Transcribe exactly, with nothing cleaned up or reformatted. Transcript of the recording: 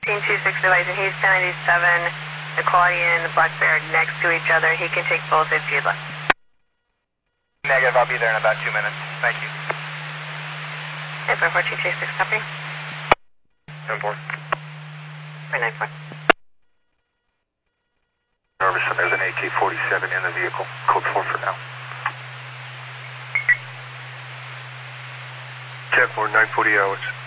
Team two six advising he's ten ninety-seven, the Quality Inn and the Black Bear next to each other. He can take both if you'd like. Negative, I'll be there in about two minutes. Thank you. eight four four two two six, copy. seven four. three nine four. Nervous, and there's an A K forty-seven in the vehicle. Code four for now. ten four, nine forty hours.